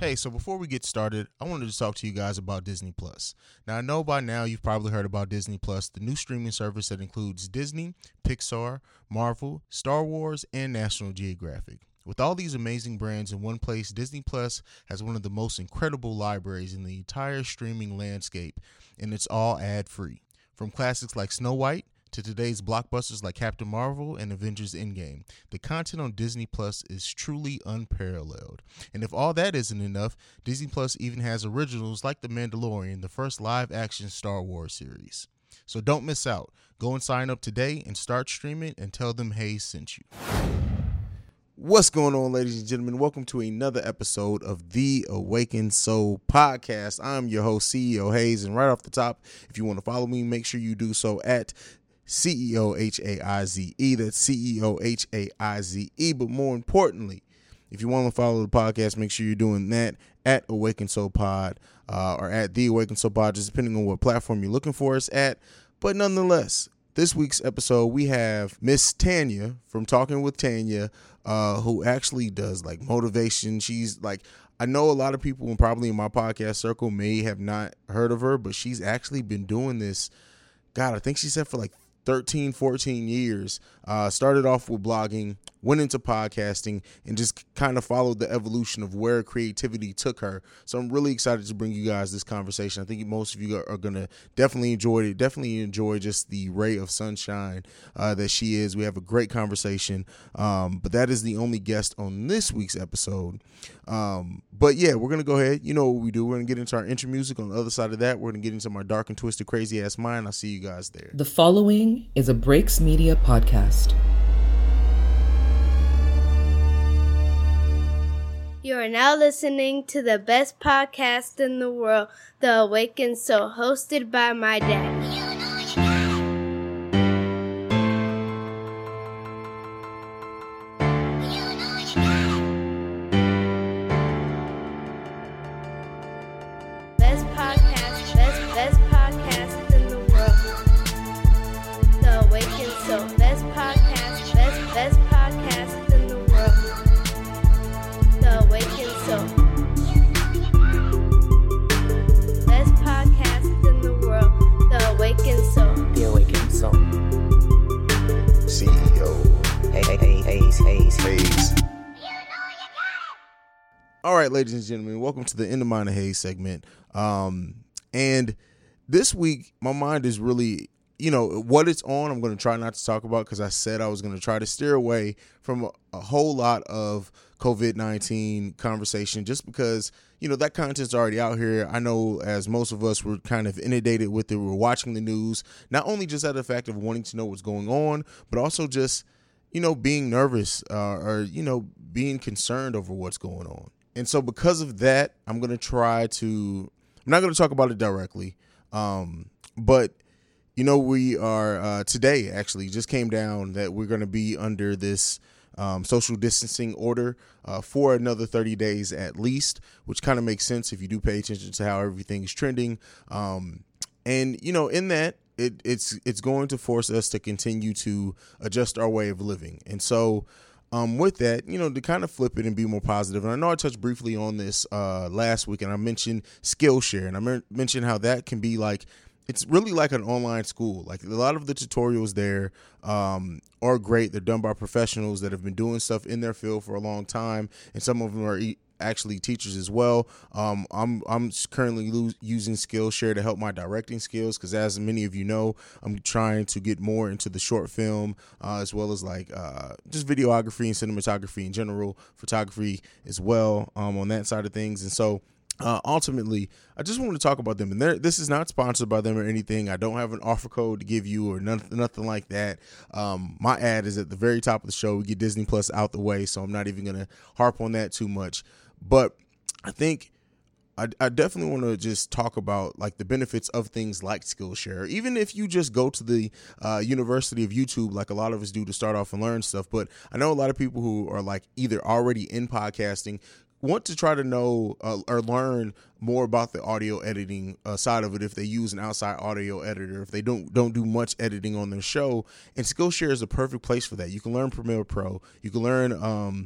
Hey, so before we get started, I wanted to talk to you guys about Disney Plus. Now, I know by now you've probably heard about Disney Plus, the new streaming service that includes Disney, Pixar, Marvel, Star Wars, and National Geographic. With all these amazing brands in one place, Disney Plus has one of the most incredible libraries in the entire streaming landscape, and it's all ad-free. From classics like Snow White to today's blockbusters like Captain Marvel and Avengers Endgame, the content on Disney Plus is truly unparalleled. And if all that isn't enough, Disney Plus even has originals like The Mandalorian, the first live-action Star Wars series. So don't miss out. Go and sign up today and start streaming and tell them Hayes sent you. What's going on, ladies and gentlemen? Welcome to another episode of the Awakened Soul Podcast. I'm your host, CEO Hayes, and right off the top, if you want to follow me, make sure you do so at CEO Haize. That's CEO Haize. But more importantly, if you want to follow the podcast, make sure you're doing that at Awakened Soul Pod or at the Awakened Soul Pod, just depending on what platform you're looking for us at. But nonetheless, this week's episode, we have Miss Tanya from Talking with Tanya, who actually does like motivation. She's like, I know a lot of people and probably in my podcast circle may have not heard of her, but she's actually been doing this. God, I think she said for like 13, 14 years, started off with blogging, went into podcasting, and just kind of followed the evolution of where creativity took her. So I'm really excited to bring you guys this conversation. I think most of you are going to definitely enjoy it. Definitely enjoy just the ray of sunshine that she is. We have a great conversation, but that is the only guest on this week's episode. But yeah, we're going to go ahead. You know what we do. We're going to get into our intro music. On the other side of that, we're going to get into my dark and twisted, crazy ass mind. I'll see you guys there. The following is a Breaks Media podcast. You are now listening to the best podcast in the world, The Awakened Soul, hosted by my dad. Best podcast in the world, The Awakened Soul. Best podcast in the world, The Awakened Soul. Best podcast in the world, The Awakened Soul. The Awakened Soul. CEO Hayes. All right, ladies and gentlemen, welcome to the In the Mind of Hayes segment. And this week, my mind is really, what it's on, I'm going to try not to talk about because I said I was going to try to steer away from a whole lot of COVID-19 conversation just because, that content's already out here. I know as most of us were kind of inundated with it, we're watching the news, not only just out of the fact of wanting to know what's going on, but also just, being nervous or being concerned over what's going on. And so because of that, I'm not going to talk about it directly. But, we are today actually just came down that we're going to be under this social distancing order for another 30 days at least, which kind of makes sense if you do pay attention to how everything is trending. And, in that, it's going to force us to continue to adjust our way of living. And so with that, to kind of flip it and be more positive. And I know I touched briefly on this last week, and I mentioned Skillshare, and I mentioned how that can be like, it's really like an online school. Like a lot of the tutorials there are great. They're done by professionals that have been doing stuff in their field for a long time, and some of them are actually teachers as well. I'm currently using Skillshare to help my directing skills because, as many of you know, I'm trying to get more into the short film as well as like just videography and cinematography in general, photography as well on that side of things. And so ultimately, I just wanted to talk about them. And this is not sponsored by them or anything. I don't have an offer code to give you or nothing like that. My ad is at the very top of the show. We get Disney Plus out the way, so I'm not even going to harp on that too much. But I think I definitely want to just talk about like the benefits of things like Skillshare, even if you just go to the University of YouTube, like a lot of us do to start off and learn stuff. But I know a lot of people who are like either already in podcasting want to try to know or learn more about the audio editing side of it if they use an outside audio editor, if they don't do much editing on their show. And Skillshare is a perfect place for that. You can learn Premiere Pro. You can learn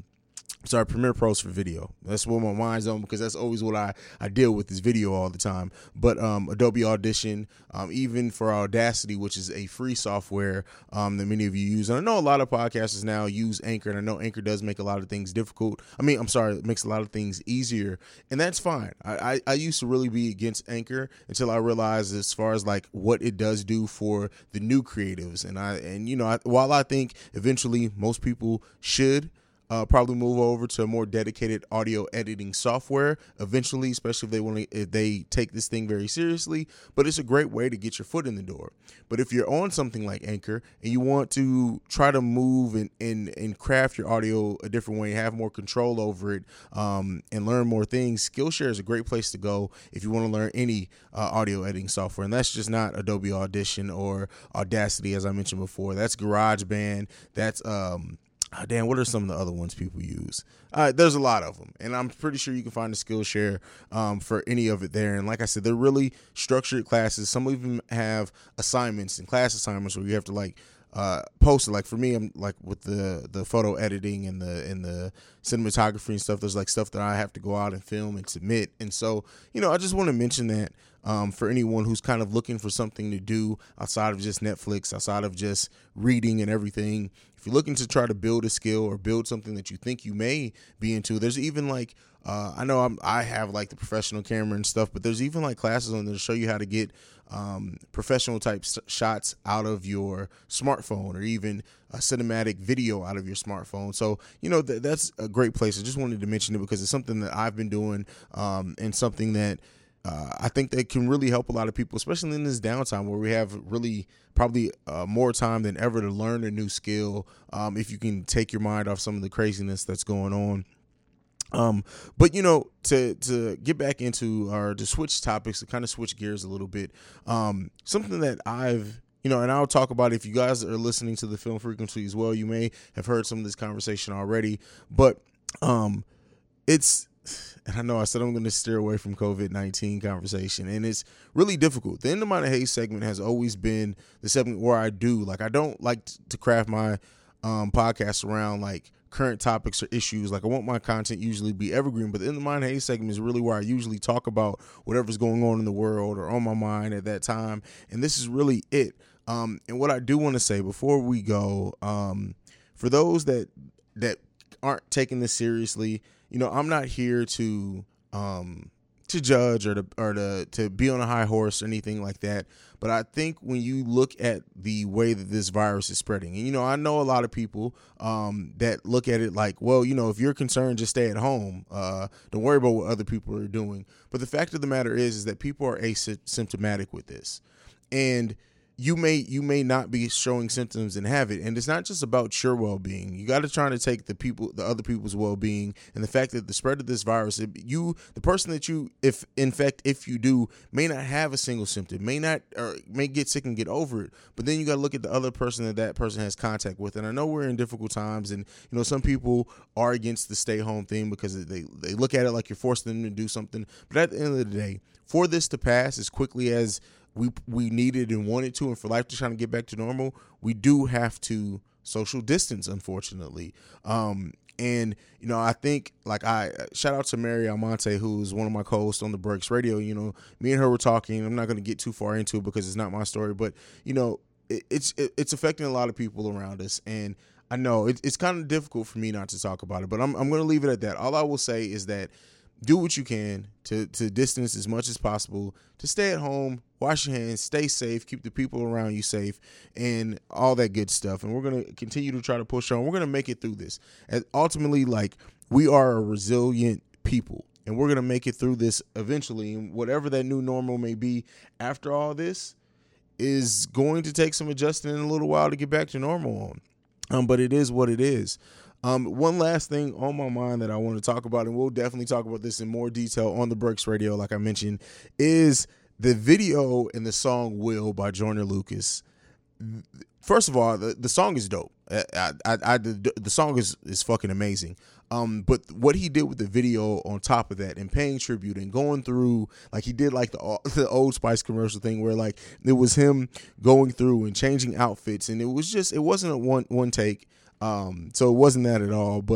Premiere Pro's for video. That's what my mind's on, because that's always what I deal with, is video all the time. But Adobe Audition, even for Audacity, which is a free software that many of you use. And I know a lot of podcasters now use Anchor, and I know Anchor does make a lot of things difficult. It makes a lot of things easier, and that's fine. I used to really be against Anchor until I realized, as far as like what it does do for the new creatives. While I think eventually most people should probably move over to a more dedicated audio editing software eventually, especially if they take this thing very seriously. But it's a great way to get your foot in the door. But if you're on something like Anchor and you want to try to move and craft your audio a different way, have more control over it, and learn more things, Skillshare is a great place to go if you want to learn any audio editing software. And that's just not Adobe Audition or Audacity, as I mentioned before. That's GarageBand. That's what are some of the other ones people use? There's a lot of them, and I'm pretty sure you can find a Skillshare for any of it there. And like I said, they're really structured classes. Some of them have assignments and class assignments where you have to post it. Like for me, I'm like with the photo editing and the cinematography and stuff. There's like stuff that I have to go out and film and submit. And so, I just want to mention that for anyone who's kind of looking for something to do outside of just Netflix, outside of just reading and everything. If you're looking to try to build a skill or build something that you think you may be into, there's even I have like the professional camera and stuff, but there's even like classes on there to show you how to get professional type shots out of your smartphone, or even a cinematic video out of your smartphone. So, that's a great place. I just wanted to mention it because it's something that I've been doing, and something that I think that can really help a lot of people, especially in this downtime where we have really probably more time than ever to learn a new skill, if you can take your mind off some of the craziness that's going on. But to get back into to switch topics, to kind of switch gears a little bit, something that I've and I'll talk about it. If you guys are listening to the Film Frequency as well, you may have heard some of this conversation already, but and I know I said I'm going to steer away from COVID-19 conversation, and it's really difficult. The End of Mind Haze segment has always been the segment where I don't like to craft my podcast around like current topics or issues. Like, I want my content usually be evergreen, but the End of Mind Haze segment is really where I usually talk about whatever's going on in the world or on my mind at that time, and this is really it. And what I do want to say before we go, for those that aren't taking this seriously, I'm not here to judge or to be on a high horse or anything like that. But I think when you look at the way that this virus is spreading, and I know a lot of people that look at it like, well, if you're concerned, just stay at home. Don't worry about what other people are doing. But the fact of the matter is that people are asymptomatic with this, and you may not be showing symptoms and have it. And it's not just about your well-being. You got to try to take the other people's well-being, and the fact that the spread of this virus, the person that you if you do, may not have a single symptom, may get sick and get over it. But then you got to look at the other person that person has contact with. And I know we're in difficult times, and some people are against the stay-home thing because they look at it like you're forcing them to do something. But at the end of the day, for this to pass as quickly as we needed and wanted to, and for life to try to get back to normal, we do have to social distance, unfortunately. And I think, I shout out to Mary Almonte, who's one of my co-hosts on the Breaks Radio. Me and her were talking. I'm not going to get too far into it because it's not my story, but it's affecting a lot of people around us, and I know it's kind of difficult for me not to talk about it, but I'm going to leave it at that. All I will say is that do what you can to distance as much as possible, to stay at home, wash your hands, stay safe, keep the people around you safe, and all that good stuff. And we're going to continue to try to push on. We're going to make it through this. And ultimately, we are a resilient people, and we're going to make it through this eventually. And whatever that new normal may be after all this is going to take some adjusting in a little while to get back to normal on. But it is what it is. One last thing on my mind that I want to talk about, and we'll definitely talk about this in more detail on the Breaks Radio, like I mentioned, is the video and the song Will by Joyner Lucas. First of all, the song is dope. The song is fucking amazing. But what he did with the video on top of that, and paying tribute and going through, he did the Old Spice commercial thing where it was him going through and changing outfits, and it wasn't a one take. So it wasn't that at all, but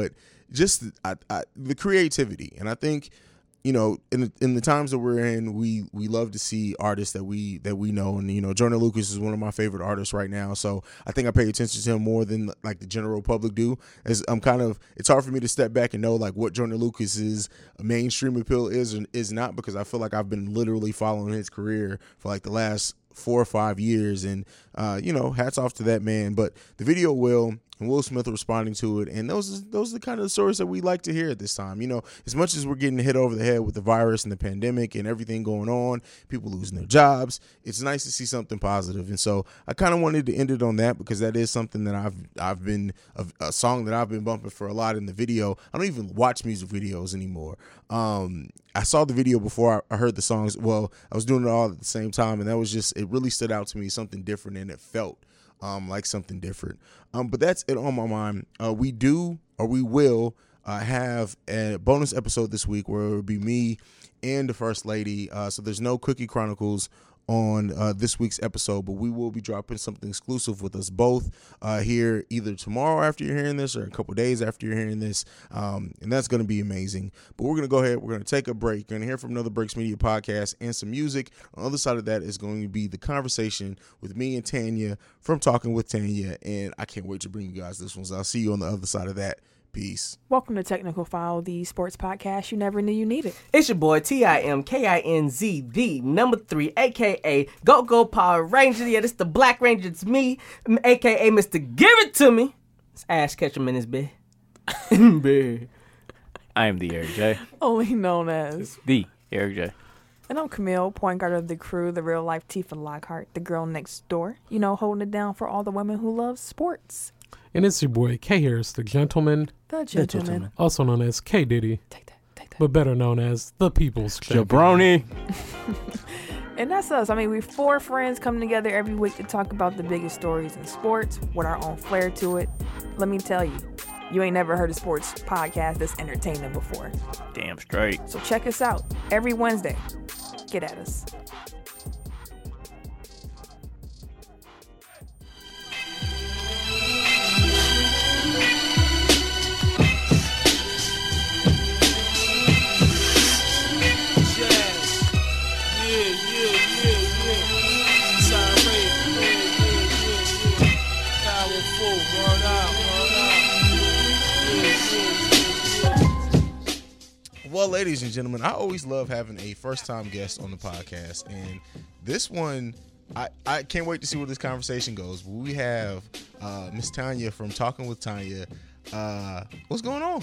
just the creativity. And I think, you know, in the times that we're in, we love to see artists that we know, and you know, Joyner Lucas is one of my favorite artists right now. So I think I pay attention to him more than like the general public do. As it's hard for me to step back and know like what Joyner Lucas's mainstream appeal is and is not, because I feel like I've been literally following his career for like the last 4 or 5 years, and you know, hats off to that man. But the video and Will Smith responding to it, and those are the kind of stories that we like to hear at this time. You know, as much as we're getting hit over the head with the virus and the pandemic and everything going on, people losing their jobs, it's nice to see something positive. And so I kind of wanted to end it on that, because that is something that I've been a song that I've been bumping for a lot in the video. I don't even watch music videos anymore. I saw the video before I heard the songs. Well, I was doing it all at the same time, and that was just, it really stood out to me, something different, and it felt like something different. But that's it on my mind. We will have a bonus episode this week where it will be me and the First Lady. So there's no Cookie Chronicles on this week's episode, but we will be dropping something exclusive with us both here either tomorrow after you're hearing this or a couple days after you're hearing this, and that's going to be amazing. But we're going to go ahead, we're going to take a break. You're going to hear from another Breaks Media podcast and some music. On the other side of that is going to be the conversation with me and Tanya from Talking with Tanya, and I can't wait to bring you guys this one. So I'll see you on the other side of that. Peace. Welcome to Technical File, the sports podcast you never knew you needed. It's your boy TIMKINZ, the number 3, aka Go Power Ranger. Yeah, this the Black Ranger. It's me, aka Mr. Give It To Me. It's Ash Ketchum in his bed. I am the Eric J. Only known as The Eric J. And I'm Camille, point guard of the crew, the real life Tifa Lockhart, the girl next door. You know, holding it down for all the women who love sports. And it's your boy K Harris, the gentleman. The gentleman. Also known as K Diddy. Take that. But better known as the People's Jabroni. And that's us. I mean, we're 4 friends coming together every week to talk about the biggest stories in sports with our own flair to it. Let me tell you, you ain't never heard a sports podcast that's entertaining before. Damn straight. So check us out every Wednesday. Get at us. Well, ladies and gentlemen, I always love having a first-time guest on the podcast, and this one, I can't wait to see where this conversation goes. We have Miss Tanya from Talking with Tanya. What's going on?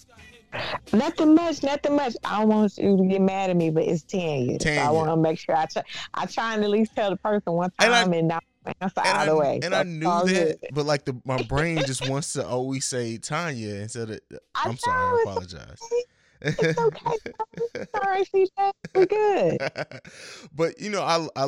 Nothing much. I don't want you to get mad at me, but it's Tanya. So I want to make sure I try and at least tell the person one time and not answer out of the way. And so I knew that, but like my brain just wants to always say Tanya instead of. I'm sorry, I apologize. It's okay. Sorry, CJ. We're good. But you know,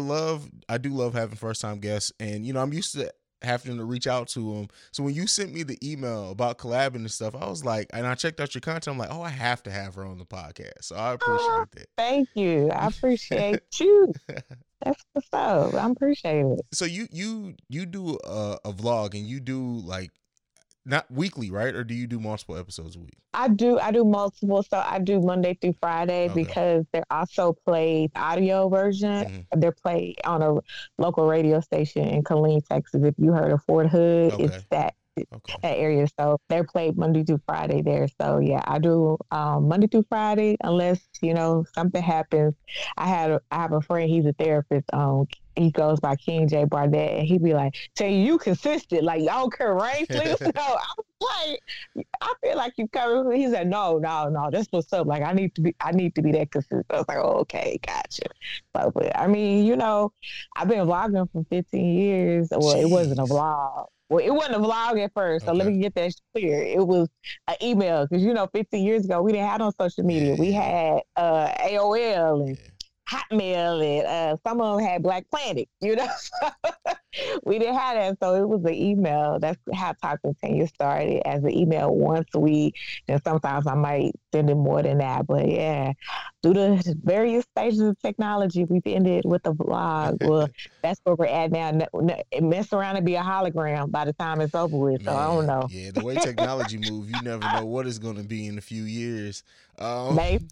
I do love having first time guests, and you know, I'm used to having to reach out to them. So when you sent me the email about collabing and stuff, I was like, and I checked out your content, I'm like, oh, I have to have her on the podcast. So I appreciate that. Thank you. I appreciate you. That's what's up. I appreciate it. So you do a vlog, and you do like not weekly, right? Or do you do multiple episodes a week? I do multiple. So I do Monday through Friday because they're also played audio version. Mm-hmm. They're played on a local radio station in Killeen, Texas. If you heard of Fort Hood, it's that area. So they're played Monday through Friday there. So yeah, I do Monday through Friday unless, you know, something happens. I have a friend, he's a therapist. He goes by King J Barnett, and he be like, "Tell you consistent, like y'all don't care rain, please." No, I was like, I feel like you coming. He said, "No, that's what's up. Like I need to be that consistent." I was like, "Oh, okay, gotcha." But I mean, you know, I've been vlogging for 15 years. Well, it wasn't a vlog. Well, it wasn't a vlog at first, so let me get that clear. It was an email because, you know, 15 years ago we didn't have no social media. We had AOL and Hotmail, and some of them had Black Planet, you know. We didn't have that, so it was an email. That's how Talk with Tanya started, as an email once a week, and sometimes I might send it more than that. But yeah, through the various stages of technology, we've ended with a vlog. Well, that's where we're at now. Mess around and be a hologram by the time it's over with. So I don't know. Yeah, the way technology moves, you never know what it's going to be in a few years. Maybe.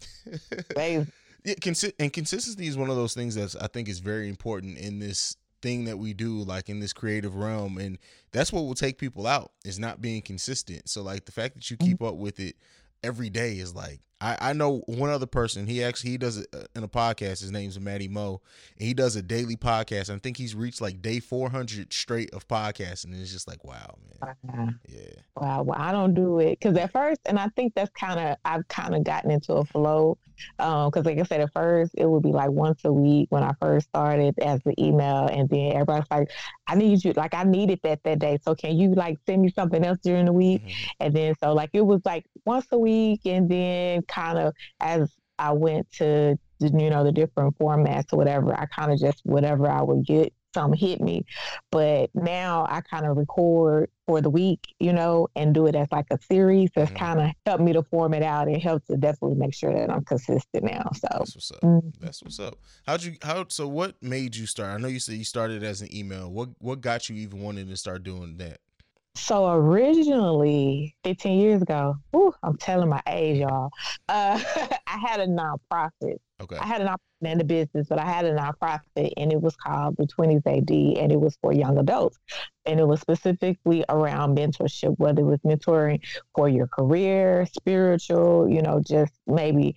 Yeah, and consistency is one of those things that I think is very important in this thing that we do, like in this creative realm, and that's what will take people out, is not being consistent. So like the fact that you keep up with it every day is like, I know one other person, he does it in a podcast. His name's Matty Mo, and he does a daily podcast. And I think he's reached like day 400 straight of podcasting. And it's just like, wow, man. Yeah. Wow. Well, I don't do it because at first, and I think that's I've kind of gotten into a flow. Because like I said, at first it would be like once a week when I first started as the email, and then everybody's like, I need you, like I needed that day. So can you like send me something else during the week? Mm-hmm. And then so like it was like once a week, and then kind of as I went to the different formats or whatever, I kind of just whatever I would get, some hit me. But now I kind of record for the week, and do it as like a series. So it's kind of helped me to form it out. It helps to definitely make sure that I'm consistent now. So that's what's up. That's what's up. So what made you start? I know you said you started as an email. What got you even wanting to start doing that? So originally, 15 years ago, I'm telling my age, y'all. I had a nonprofit. Okay. I had a nonprofit in the business, but I had a nonprofit, and it was called the 20s AD, and it was for young adults. And it was specifically around mentorship, whether it was mentoring for your career, spiritual, just maybe,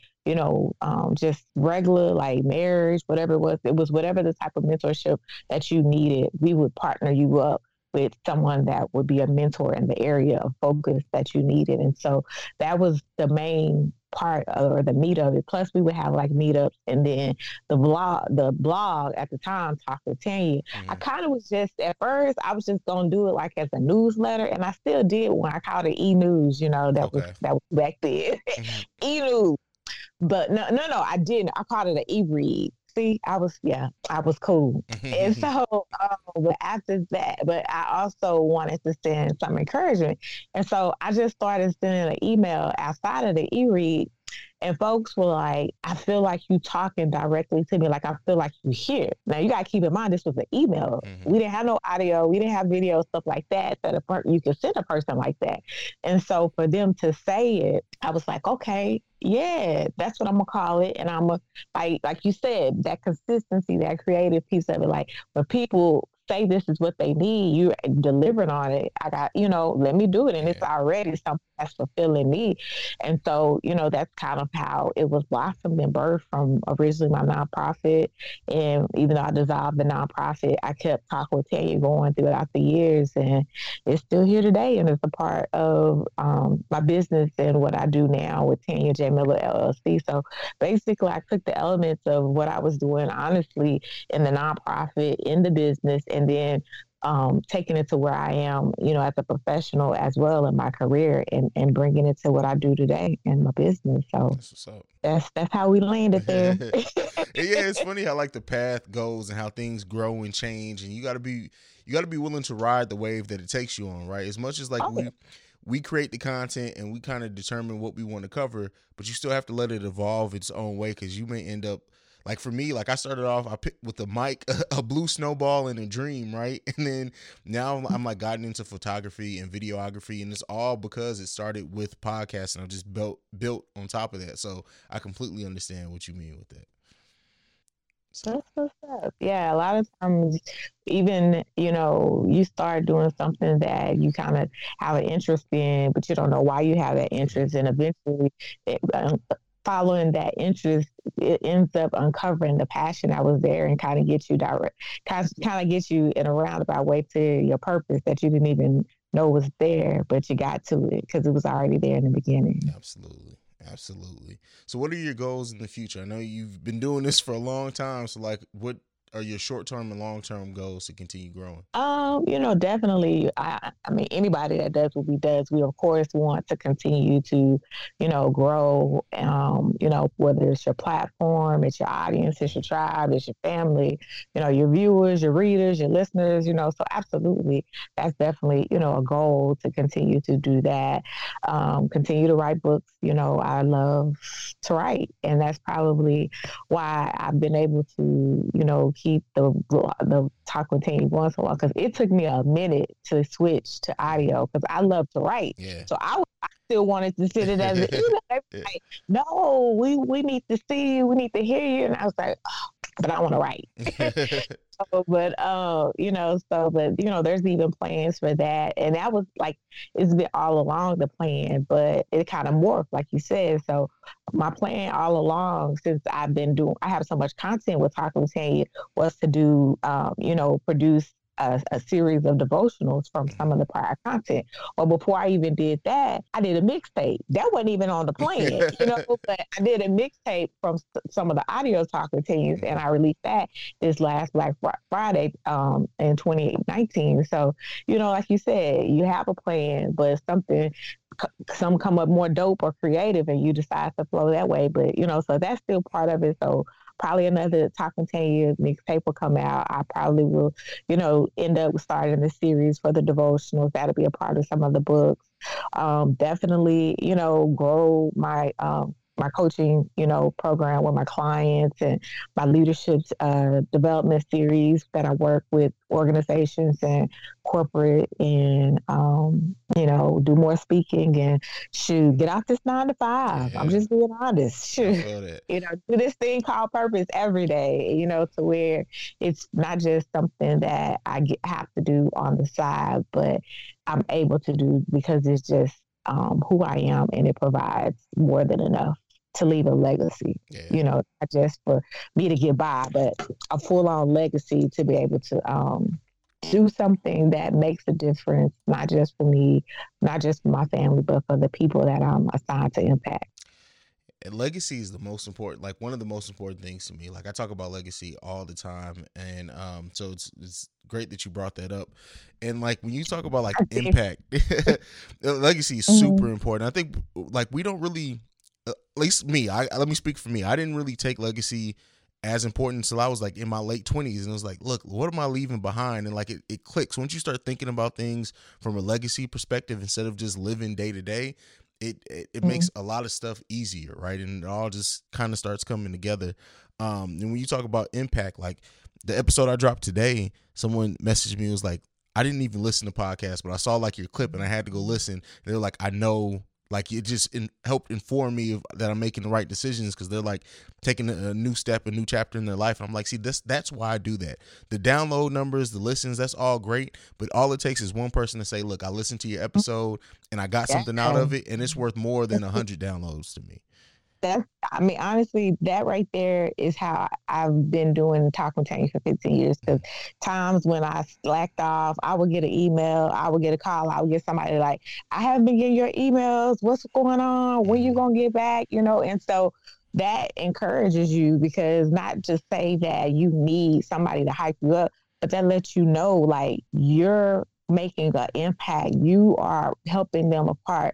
just regular like marriage, whatever it was. It was whatever the type of mentorship that you needed. We would partner you up with someone that would be a mentor in the area of focus that you needed. And so that was the main part or the meat of it. Plus we would have like meetups, and then the blog at the time, Talk with Tanya. I kind of was just, at first I was just going to do it like as a newsletter, and I still did when I called it e-news, that was back then. E-news. But no, I didn't. I called it an e-read. See, I was cool. And so, but after that, but I also wanted to send some encouragement. And so I just started sending an email outside of the e-read, and folks were like, I feel like you talking directly to me. Like, I feel like you here. Now, you got to keep in mind, this was an email. We didn't have no audio. We didn't have video, stuff like that you could send a person like that. And so for them to say it, I was like, okay, yeah, that's what I'm going to call it. And I'm like you said, that consistency, that creative piece of it. Like, when people say this is what they need, you delivering on it. I got, let me do it. And it's already something that's fulfilling me. And so, that's kind of how it was blossomed and birthed from originally my nonprofit. And even though I dissolved the nonprofit, I kept Talk with Tanya going throughout the years, and it's still here today. And it's a part of my business and what I do now with Tanya J. Miller LLC. So basically, I took the elements of what I was doing, honestly, in the nonprofit, in the business, and then taking it to where I am, as a professional as well in my career, and bringing it to what I do today in my business. So that's what's up. That's how we landed there. Yeah, it's funny how like the path goes and how things grow and change, and you got to be willing to ride the wave that it takes you on, right? As much as like we create the content and we kind of determine what we want to cover, but you still have to let it evolve its own way, because you may end up, like for me, like I started off, I picked with a mic, a blue snowball, and a dream, right? And then now I'm like gotten into photography and videography, and it's all because it started with podcasting. I've just built on top of that. So I completely understand what you mean with that. So. That's what's up. Yeah, a lot of times, even, you start doing something that you kind of have an interest in, but you don't know why you have that interest, and eventually following that interest, it ends up uncovering the passion that was there, and kind of get you in a roundabout way to your purpose that you didn't even know was there, but you got to it because it was already there in the beginning. Absolutely. So what are your goals in the future? I know you've been doing this for a long time. So like, what are your short term and long term goals to continue growing? Definitely. I mean, anybody that does what we does, we of course want to continue to, grow. Whether it's your platform, it's your audience, it's your tribe, it's your family, your viewers, your readers, your listeners. So absolutely, that's definitely a goal to continue to do that. Continue to write books. I love to write, and that's probably why I've been able to, keep the Talk with Tanya going so long, because it took me a minute to switch to audio because I love to write. Yeah. So I still wanted to sit it as an like, no, we need to see you, we need to hear you, and I was like, oh, but I want to write. There's even plans for that, and that was like it's been all along the plan, but it kind of morphed, like you said. So my plan all along, since I have so much content with Talking with Tanya, was to do, produce a series of devotionals from some of the prior content. Or before I even did that, I did a mixtape. That wasn't even on the plan, but I did a mixtape from some of the audio Talk with Tanya, and I released that this last Black Friday in 2019. So, like you said, you have a plan, but some come up more dope or creative and you decide to flow that way. But, so that's still part of it. So probably another Talking 10 Years mixtape will come out. I probably will, end up starting the series for the devotionals. That'll be a part of some of the books. Definitely, grow my coaching, program with my clients and my leadership development series that I work with organizations and corporate and, do more speaking and get out this 9 to 5. Yeah. I'm just being honest. Do this thing called purpose every day, to where it's not just something that I have to do on the side, but I'm able to do because it's just who I am, and it provides more than enough to leave a legacy, not just for me to get by, but a full-on legacy to be able to do something that makes a difference, not just for me, not just for my family, but for the people that I'm assigned to impact. And legacy is the most important, like one of the most important things to me. Like I talk about legacy all the time. And so it's great that you brought that up. And like when you talk about like impact, legacy is super important. I think like we don't really, at least me, let me speak for me. I didn't really take legacy as important until I was like in my late 20s. And it was like, look, what am I leaving behind? And like it clicks. Once you start thinking about things from a legacy perspective, instead of just living day to day, it makes a lot of stuff easier, right? And it all just kind of starts coming together. And when you talk about impact, like the episode I dropped today, someone messaged me, was like, I didn't even listen to podcasts, but I saw like your clip and I had to go listen. And they're like, I know, like it just helped inform me that I'm making the right decisions, because they're like taking a new step, a new chapter in their life. And I'm like, see, that's why I do that. The download numbers, the listens, that's all great. But all it takes is one person to say, look, I listened to your episode and I got something out of it, and it's worth more than 100 downloads to me. Honestly, that right there is how I've been doing Talking Tanya for 15 years. Because times when I slacked off, I would get an email, I would get a call, I would get somebody like, I haven't been getting your emails. What's going on? When you gonna get back? And so that encourages you, because not just say that you need somebody to hype you up, but that lets you know like you're making an impact. You are helping them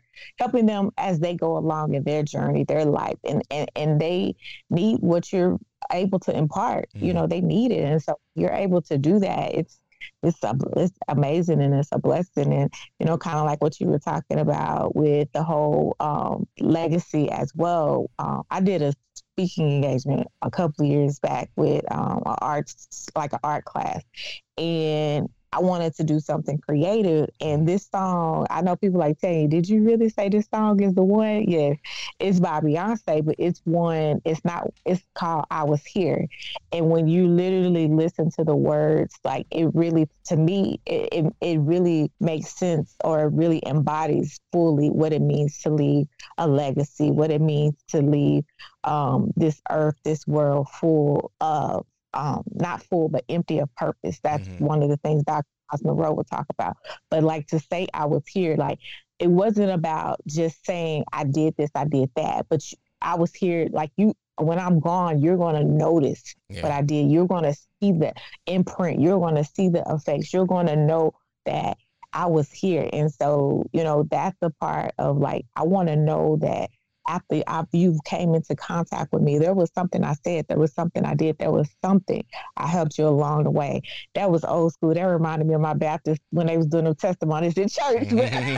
as they go along in their journey, their life, and they need what you're able to impart. They need it, and so you're able to do that. It's amazing, and it's a blessing. And kind of like what you were talking about with the whole legacy as well. I did a speaking engagement a couple of years back with an art class, and I wanted to do something creative. And this song, I know people like saying, did you really say this song is the one? Yeah, it's by Beyonce, but it's called I Was Here. And when you literally listen to the words, like it really, to me, it really makes sense, or it really embodies fully what it means to leave a legacy, what it means to leave this earth, this world full of, not full, but empty of purpose. That's one of the things Dr. Miles Monroe would talk about. But like to say I was here, like it wasn't about just saying I did this, I did that, but I was here, like you when I'm gone, you're going to notice what I did. You're going to see the imprint. You're going to see the effects. You're going to know that I was here. And so, you know, that's the part of like, I want to know that after you came into contact with me, there was something I said, there was something I did, there was something I helped you along the way. That was old school. That reminded me of my Baptist when they was doing the testimonies in church.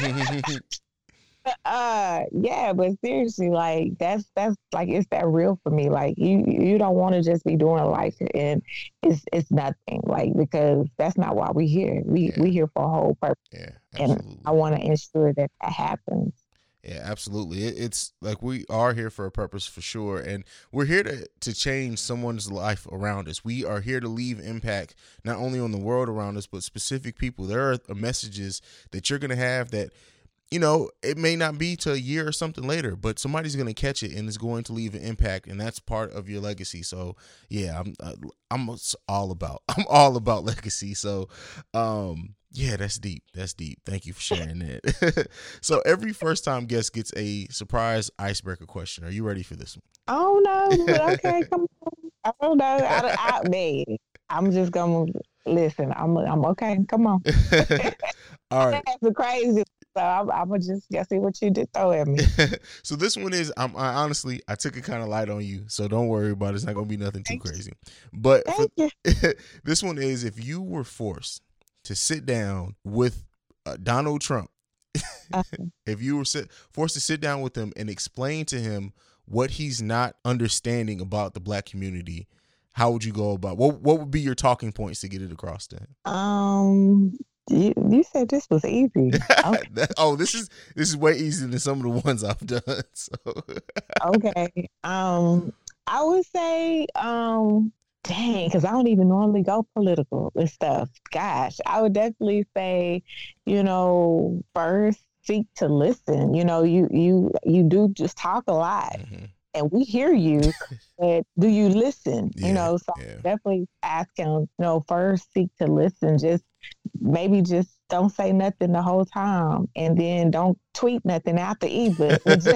Yeah, but seriously, like that's like, it's that real for me. Like you don't want to just be doing life and it's nothing, like, because that's not why we're here. We here for a whole purpose. Yeah, absolutely. And I want to ensure that happens. Yeah, absolutely. It's like we are here for a purpose for sure. And we're here to change someone's life around us. We are here to leave impact not only on the world around us, but specific people. There are messages that you're going to have that, you know, it may not be till a year or something later, but somebody's going to catch it and it's going to leave an impact. And that's part of your legacy. So yeah, I'm all about legacy. So, yeah, that's deep. That's deep. Thank you for sharing that. So every first time guest gets a surprise icebreaker question. Are you ready for this one? Oh no. Okay, come on. I don't know. Man, I'm just gonna listen. I'm okay. Come on. All right. That's crazy. So I'm gonna just see what you did throw at me. So this one is, I honestly, I took it kind of light on you, so don't worry about it. It's not gonna be nothing too crazy. But this one is, if you were forced to sit down with Donald Trump, if you were forced to sit down with him and explain to him what he's not understanding about the Black community, how would you go about? What would be your talking points to get it across to him? You said this was easy. Okay. Oh, this is way easier than some of the ones I've done. So. Okay. I would say, dang, because I don't even normally go political and stuff. Gosh, I would definitely say, you know, first seek to listen. You know, you do just talk a lot. Mm-hmm. And we hear you, but do you listen? Yeah, you know, so definitely ask him, you know, first seek to listen. Just don't say nothing the whole time. And then don't tweet nothing after either.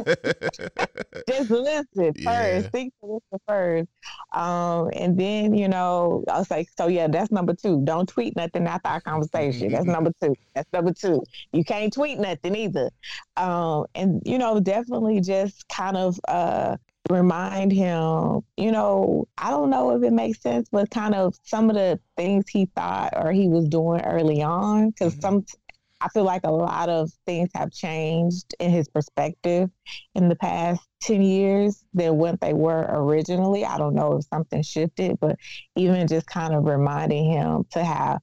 Just listen first. Seek to listen first. And then, you know, I'll say, so yeah, that's number 2. Don't tweet nothing after our conversation. That's number 2. That's number 2. You can't tweet nothing either. And, you know, definitely just kind of, remind him, you know, I don't know if it makes sense, but kind of some of the things he thought or he was doing early on, because I feel like a lot of things have changed in his perspective in the past 10 years than what they were originally. I don't know if something shifted, but even just kind of reminding him to have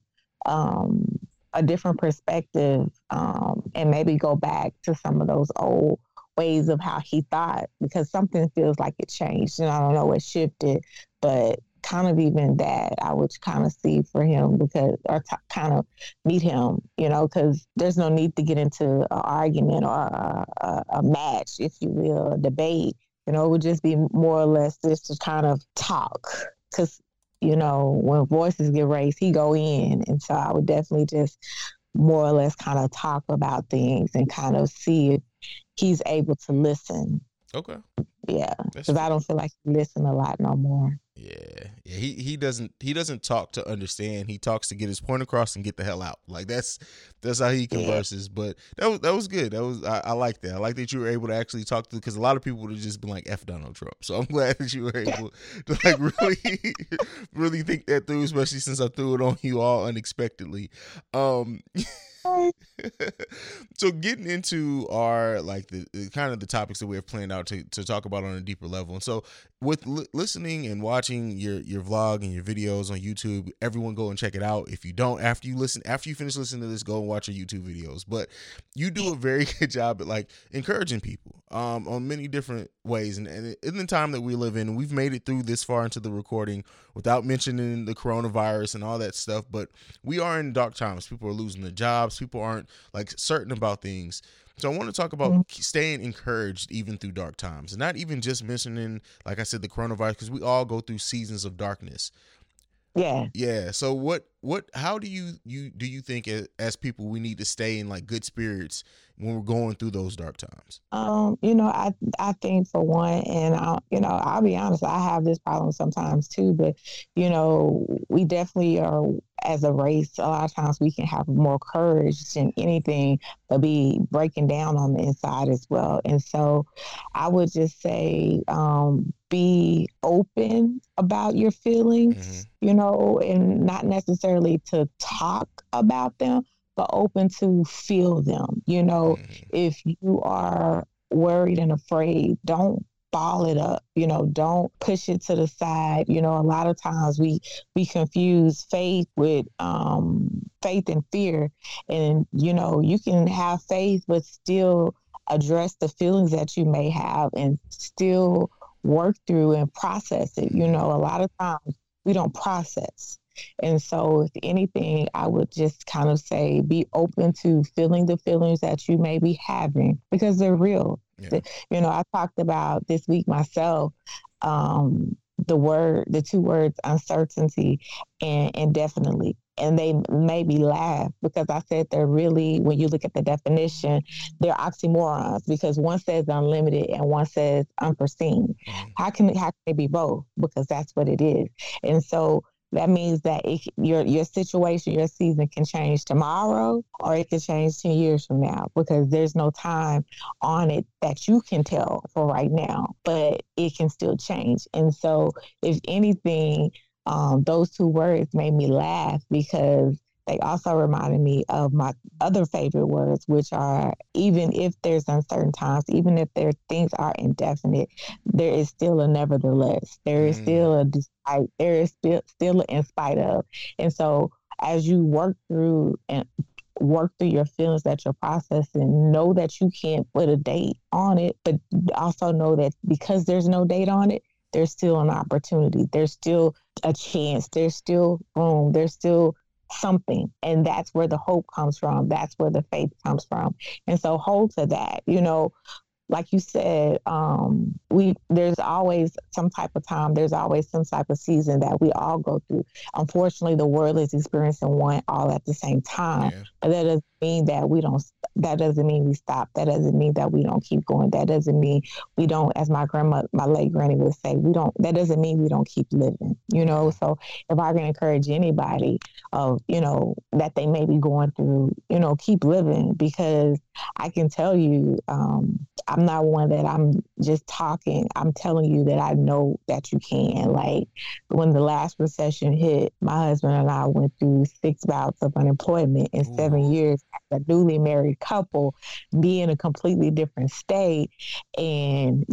a different perspective and maybe go back to some of those old ways of how he thought, because something feels like it changed, and I don't know what shifted, but kind of even that I would kind of see for him, because kind of meet him, you know, because there's no need to get into an argument or a match, if you will, a debate. You know, it would just be more or less just to kind of talk, because, you know, when voices get raised, he go in, and so I would definitely just more or less kind of talk about things and kind of see if he's able to listen. Okay. Yeah, because I don't feel like he listen a lot no more. Yeah. He doesn't talk to understand. He talks to get his point across and get the hell out. Like that's how he converses. Yeah. But that was good. I like that. I like that you were able to actually talk to, because a lot of people would have just been like F Donald Trump. So I'm glad that you were able to like really really think that through, especially since I threw it on you all unexpectedly. So getting into our like the kind of the topics that we have planned out to talk about on a deeper level. And so with listening and watching your vlog and your videos on YouTube, everyone go and check it out. If you don't, after you finish listening to this, go and watch your YouTube videos. But you do a very good job at like encouraging people on many different ways. And in the time that we live in, we've made it through this far into the recording without mentioning the coronavirus and all that stuff. But we are in dark times. People are losing their jobs. People aren't like certain about things. So I want to talk about staying encouraged even through dark times, and not even just mentioning, like I said, the coronavirus, because we all go through seasons of darkness. Yeah. Yeah. So how do you think as people, we need to stay in like good spirits when we're going through those dark times? I think for one, and I'll be honest, I have this problem sometimes too, but we definitely are, as a race, a lot of times we can have more courage than anything, but be breaking down on the inside as well. And so I would just say, be open about your feelings, and not necessarily to talk about them, but open to feel them. If you are worried and afraid, don't ball it up, don't push it to the side. A lot of times we confuse faith with faith and fear. And, you can have faith, but still address the feelings that you may have and still work through and process it. A lot of times we don't process. And so if anything, I would just kind of say, be open to feeling the feelings that you may be having, because they're real. Yeah. I talked about this week myself, the two words uncertainty and indefinitely. And they made me laugh because I said they're really, when you look at the definition, they're oxymorons, because one says unlimited and one says unforeseen. How can it be both? Because that's what it is. And so that means that your situation, your season can change tomorrow, or it can change 10 years from now, because there's no time on it that you can tell for right now, but it can still change. And so if anything, those two words made me laugh, because they also reminded me of my other favorite words, which are, even if there's uncertain times, even if things are indefinite, there is still a nevertheless. There is still a despite. There is still an in spite of. And so as you work through your feelings that you're processing, know that you can't put a date on it, but also know that because there's no date on it, there's still an opportunity. There's still a chance. There's still room. There's still something. And that's where the hope comes from. That's where the faith comes from. And so hold to that. Like you said, there's always some type of time. There's always some type of season that we all go through. Unfortunately, the world is experiencing one all at the same time. Yeah. But that doesn't mean that we don't. That doesn't mean we stop. That doesn't mean that we don't keep going. That doesn't mean we don't, as my late granny would say, we don't. That doesn't mean we don't keep living. So if I can encourage anybody, that they may be going through, keep living, because I can tell you, I'm not one that I'm just talking. I'm telling you that I know that you can. Like, when the last recession hit, my husband and I went through 6 bouts of unemployment in 7 years as a newly married couple, be in a completely different state. And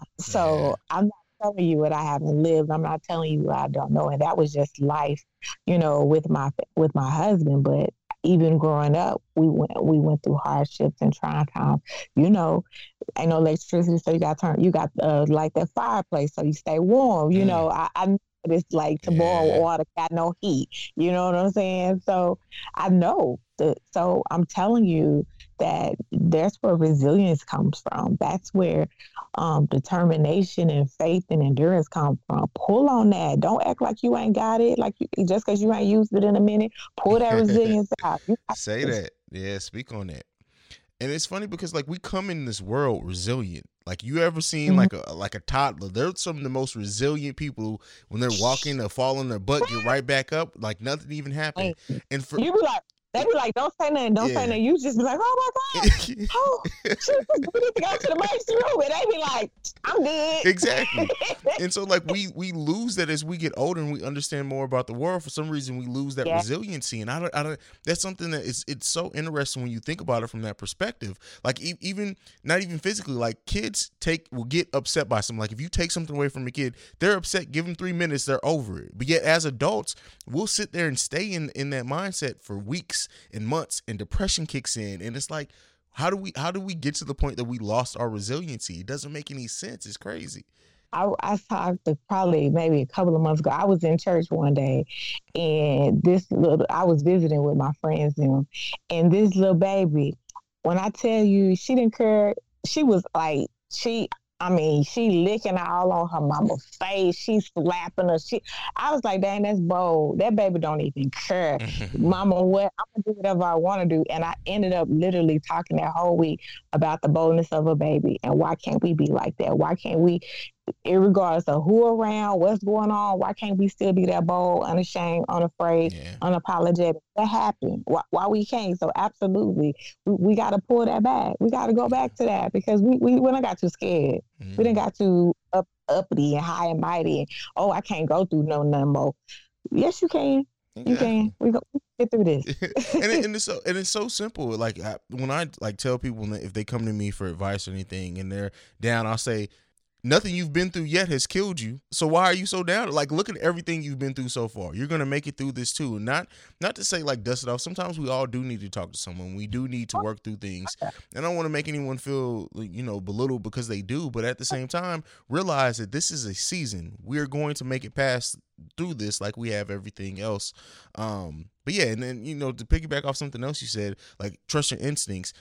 so I'm not telling you what I haven't lived. I'm not telling you what I don't know. And that was just life, with my husband. But even growing up, we went through hardships and trying times. Ain't no electricity, so you got like that fireplace so you stay warm. I know what it's like to boil water, got no heat. You know what I'm saying? So I know. So I'm telling you that that's where resilience comes from. That's where determination and faith and endurance come from. Pull on that. Don't act like you ain't got it. Just because you ain't used it in a minute, pull that resilience out. Say that. Yeah, speak on that. And it's funny because we come in this world resilient. Like, you ever seen like a toddler? They're some of the most resilient people. When they're walking, they'll fall on their butt, get right back up, like nothing even happened. And you be like, they be like, don't say nothing, say nothing. You just be like, oh my God. Oh, we need to go to the emergency room. And they be like, I'm good. Exactly. And so we lose that as we get older and we understand more about the world. For some reason, we lose that resiliency. And I don't, that's something that it's so interesting when you think about it from that perspective. Like, even not even physically, like, kids will get upset by something. Like, if you take something away from a kid, they're upset, give them 3 minutes, they're over it. But yet as adults, we'll sit there and stay in that mindset for weeks and months, and depression kicks in, and it's like, how do we get to the point that we lost our resiliency? It doesn't make any sense. It's crazy. I talked probably maybe a couple of months ago. I was in church one day, and I was visiting with my friends, and this little baby, when I tell you, she didn't care. She was like, I mean, she licking all on her mama's face. She's slapping her. I was like, dang, that's bold. That baby don't even care. Mama, what? I'm going to do whatever I want to do. And I ended up literally talking that whole week about the boldness of a baby. And why can't we be like that? Why can't we, irregardless of who around, what's going on, why can't we still be that bold, unashamed, unafraid, unapologetic? What happened? Why we can't? So absolutely, we got to pull that back. We got to go back to that because we done got too scared. We done got too uppity and high and mighty. And, oh, I can't go through no more. Yes, you can. You can. We get through this. and it's so simple. Like when I tell people if they come to me for advice or anything and they're down, I'll say, nothing you've been through yet has killed you. So why are you so down? Like, look at everything you've been through so far. You're going to make it through this too. And not to say like dust it off. Sometimes we all do need to talk to someone. We do need to work through things. And I don't want to make anyone feel, belittled because they do. But at the same time, realize that this is a season. We're going to make it past through this like we have everything else. But yeah, and then, to piggyback off something else you said, like trust your instincts.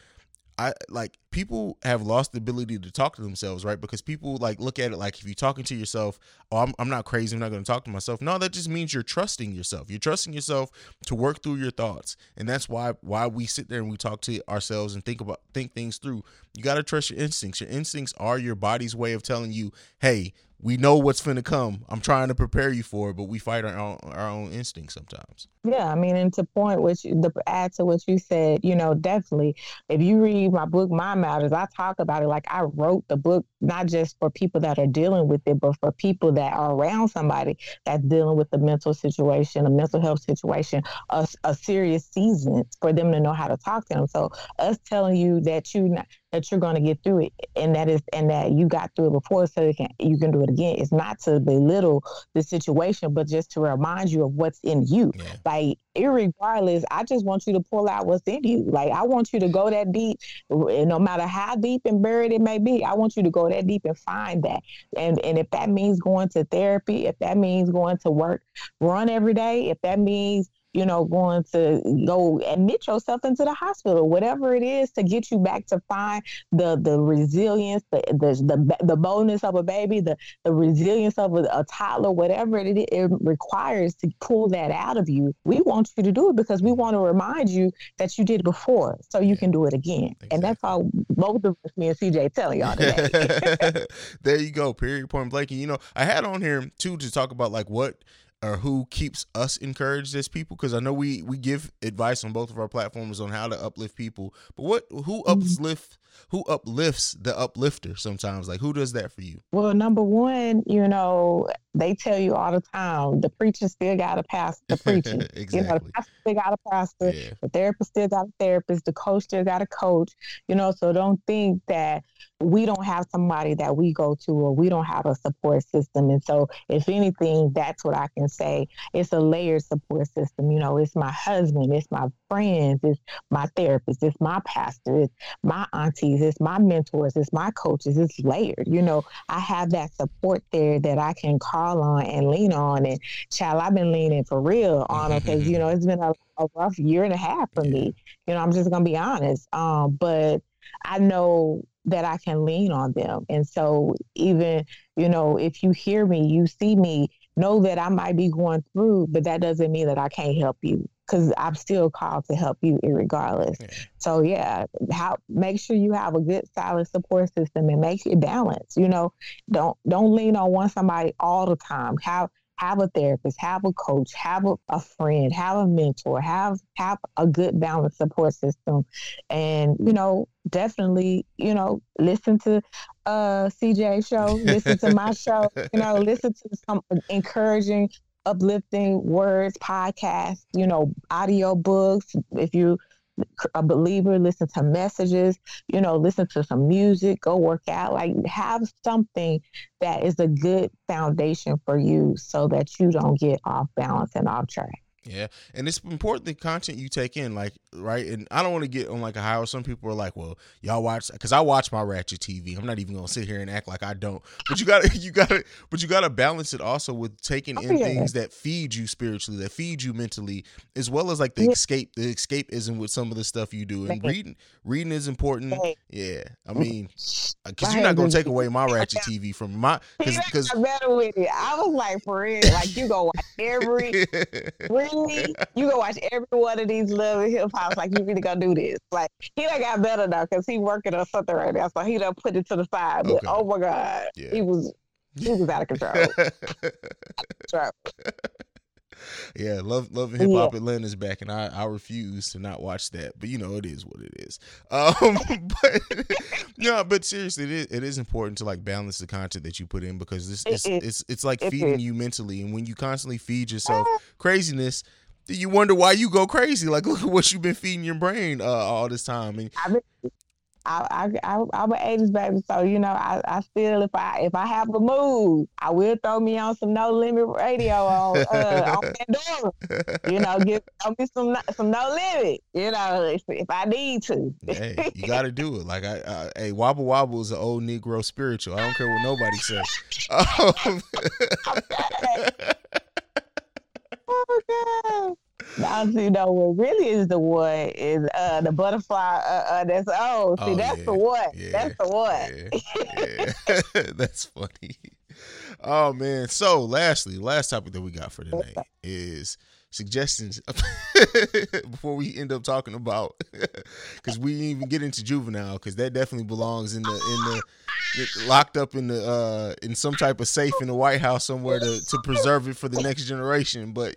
People have lost the ability to talk to themselves, right? Because people look at it like if you're talking to yourself, oh, I'm not crazy, I'm not going to talk to myself. No, that just means you're trusting yourself. You're trusting yourself to work through your thoughts. And that's why we sit there and we talk to ourselves and think things through. You got to trust your instincts. Your instincts are your body's way of telling you, hey, we know what's finna come. I'm trying to prepare you for it, but we fight our own instincts sometimes. Yeah, I mean, and to add to what you said, definitely. If you read my book, Mind Matters, I talk about it like I wrote the book, not just for people that are dealing with it, but for people that are around somebody that's dealing with the mental situation, a mental health situation, a serious season for them to know how to talk to them. So us telling you that you're going to get through it, and that you got through it before, so you can do it again. It's not to belittle the situation, but just to remind you of what's in you. Yeah. Like, irregardless, I just want you to pull out what's in you. Like, I want you to go that deep, no matter how deep and buried it may be. I want you to go that deep and find that. And if that means going to therapy, if that means going to work, run every day, if that means going to go admit yourself into the hospital, whatever it is to get you back to find the resilience, the boldness of a baby, the resilience of a toddler, whatever it requires to pull that out of you. We want you to do it because we want to remind you that you did it before, so you can do it again. Exactly. And that's all both of us, me and CJ, telling y'all today. There you go. Period. Point blank. And, I had on here too to talk about what or who keeps us encouraged as people, because I know we give advice on both of our platforms on how to uplift people, but who uplifts the uplifter sometimes? Like, who does that for you? Well, number one, they tell you all the time, the preacher still got a pastor preaching. Exactly. The pastor still got a pastor, the therapist still got a therapist, the coach still got a coach, so don't think that we don't have somebody that we go to, or we don't have a support system. And so if anything, that's what I can say. It's a layered support system. It's my husband, it's my friends, it's my therapist, it's my pastor, it's my aunties, it's my mentors, it's my coaches. It's layered. I have that support there that I can call on and lean on. And child, I've been leaning for real on it because, it's been a rough year and a half for me. I'm just going to be honest. But I know that I can lean on them. And so even, if you hear me, you see me, know that I might be going through, but that doesn't mean that I can't help you, because I'm still called to help you irregardless. Yeah. So make sure you have a good, solid support system and make it balanced. Don't lean on somebody all the time. Have a therapist, have a coach, have a friend, have a mentor, have a good balanced support system. And, definitely, listen to CJ show, listen to my show, listen to some encouraging, uplifting words, podcasts, audio books. If you a believer, listen to messages, listen to some music, go work out, have something that is a good foundation for you so that you don't get off balance and off track. Yeah, and it's important the content you take in, like, right? And I don't want to get on like a high where some people are like, well, y'all watch, because I watch my Ratchet TV. I'm not even gonna sit here and act like I don't. But you gotta balance it also with taking in things that feed you spiritually, that feed you mentally, as well as like the escapism with some of the stuff you do. And reading is important. Yeah, I mean, because you're not gonna take away my Ratchet TV from my, because better with it. I was like, for real, like you go watch every. You go watch every one of these Love and Hip Hops. Like, you really gonna do this? Like, he done got better now because he working on something right now, so he done put it to the side. But oh my God, he was out of control. Yeah, Love and Hip Hop Atlanta's back, and I refuse to not watch that. But it is what it is. But seriously, it is important to like balance the content that you put in, because it's like feeding you mentally, and when you constantly feed yourself craziness, you wonder why you go crazy. Like, look at what you've been feeding your brain all this time. And I'm an 80s baby, so I still, if I have a mood, I will throw me on some No Limit radio on Pandora. Give me some No Limit. If I need to. Hey, you got to do it. Like hey, Wobble Wobble is an old Negro spiritual. I don't care what nobody says. Oh God. Now, what really is the one is the butterfly. That's that's the one. Yeah, that's the one. Yeah. That's funny. Oh man. So, last topic that we got for today is suggestions before we end up talking about, because we didn't even get into juvenile, because that definitely belongs in the locked up in the in some type of safe in the White House somewhere to preserve it for the next generation. But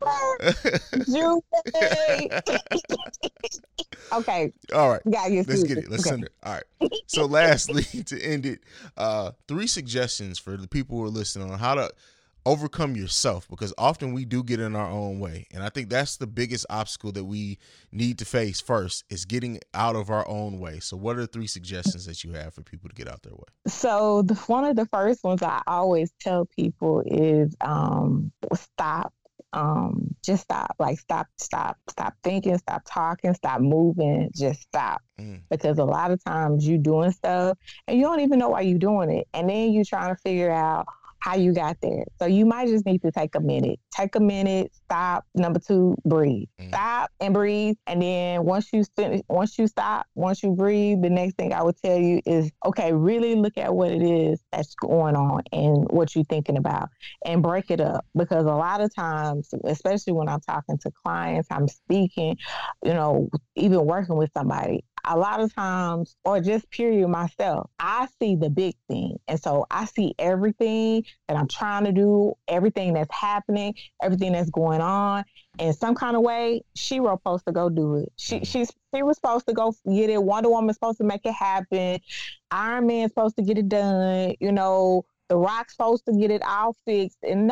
okay, all right, let's get it. Let's send it. All right. So lastly, to end it, 3 suggestions for the people who are listening on how to overcome yourself, because often we do get in our own way, and I think that's the biggest obstacle that we need to face first, is getting out of our own way. So what are 3 suggestions that you have for people to get out their way? So one of the first ones I always tell people is stop. Just stop. Like, stop thinking, stop talking, stop moving, just stop. Because a lot of times you doing stuff and you don't even know why you're doing it, and then you trying to figure out how you got there. So you might just need to take a minute, stop. Number 2, breathe. Stop and breathe. And then once you stop, once you breathe, the next thing I would tell you is, okay, really look at what it is that's going on and what you're thinking about, and break it up. Because a lot of times, especially when I'm talking to clients, I'm speaking, even working with somebody, a lot of times, or just period myself, I see the big thing. And so I see everything that I'm trying to do, everything that's happening, everything that's going on. In some kind of way, she was supposed to go do it. She was supposed to go get it. Wonder Woman's supposed to make it happen. Iron Man's supposed to get it done. The Rock's supposed to get it all fixed. And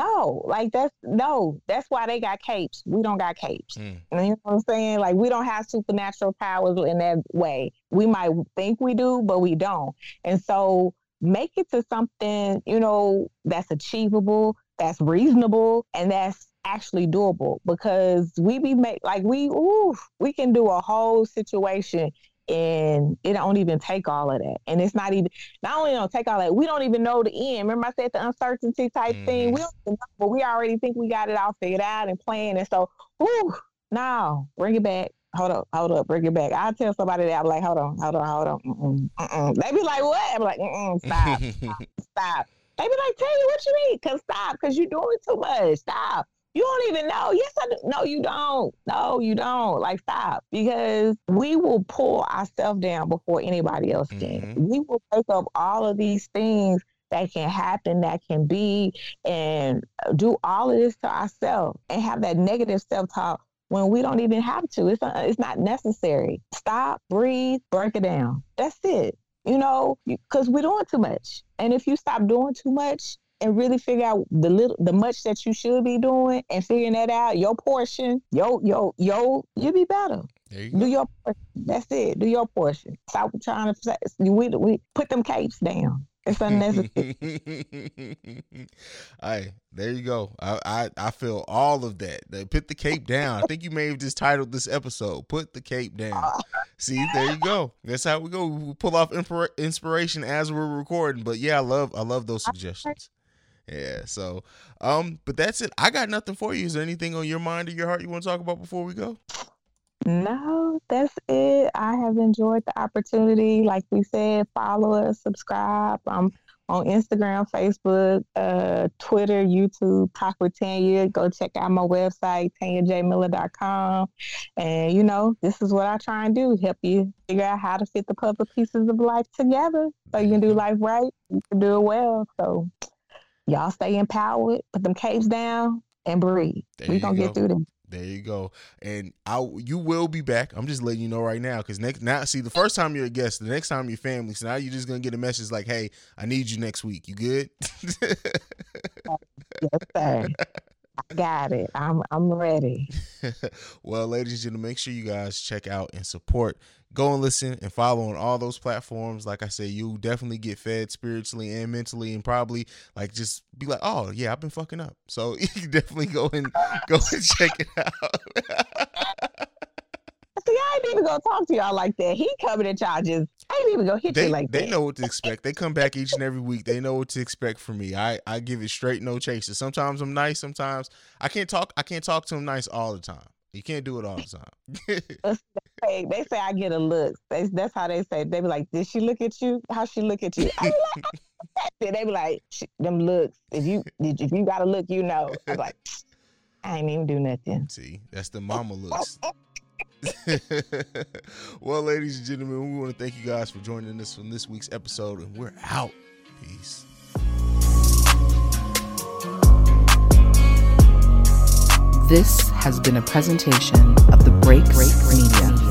that's why they got capes. We don't got capes. You know what I'm saying? Like, we don't have supernatural powers in that way. We might think we do, but we don't. And so make it to something, that's achievable, that's reasonable, and that's actually doable. Because we can do a whole situation, and it don't even take all of that. And it's not only don't take all that, we don't even know the end. Remember I said the uncertainty type thing? We don't even know, but we already think we got it all figured out and planned. And so, no, bring it back. Hold up, bring it back. I'll tell somebody that, I'm like, hold on. They be like, what? I'm like, stop. They be like, tell you what you need, because you're doing too much. Stop. You don't even know. Yes, I do. No, you don't. No, you don't. Like, stop. Because we will pull ourselves down before anybody else can. We will take up all of these things that can happen, that can be, and do all of this to ourselves and have that negative self-talk when we don't even have to. It's not necessary. Stop, breathe, break it down. That's it. Because we're doing too much. And if you stop doing too much and really figure out the much that you should be doing and figuring that out, your portion, you'll be better. There you go. Do your portion. That's it. Do your portion. Stop trying to we put them capes down. It's unnecessary. Hey, there you go. I feel all of that. They put the cape down. I think you may have just titled this episode, "Put the Cape Down." See, there you go. That's how we go. We pull off inspiration as we're recording. But yeah, I love those suggestions. Yeah. So, but that's it. I got nothing for you. Is there anything on your mind or your heart you want to talk about before we go? No, that's it. I have enjoyed the opportunity. Like we said, follow us, subscribe. I'm on Instagram, Facebook, Twitter, YouTube, Talk with Tanya. Go check out my website, TanyaJMiller.com. And, this is what I try and do, help you figure out how to fit the puzzle pieces of life together so you can do life right, you can do it well. So y'all stay empowered, put them capes down, and breathe. We're going to get through them. There you go. And you will be back. I'm just letting you know right now, because the first time you're a guest, the next time you're family. So now you're just gonna get a message like, "Hey, I need you next week. You good?" Yes, sir. I got it. I'm ready. Well, ladies and gentlemen, make sure you guys check out and support. Go and listen and follow on all those platforms. Like I said, you definitely get fed spiritually and mentally, and probably just be like, "Oh yeah, I've been fucking up." So you can definitely go and check it out. See, I ain't even gonna talk to y'all like that. He coming at y'all I ain't even gonna hit you like that. They know what to expect. They come back each and every week. They know what to expect from me. I give it straight, no chases. Sometimes I'm nice. Sometimes I can't talk to them nice all the time. You can't do it all the time. They say I get a look. That's how they say. They be like, "Did she look at you? How she look at you?" I be like, they be like, "Them looks. If you got a look, you know." I'm like, I ain't even do nothing. See, that's the mama looks. Well, ladies and gentlemen, we want to thank you guys for joining us on this week's episode, and we're out. Peace. This has been a presentation of the Break Media.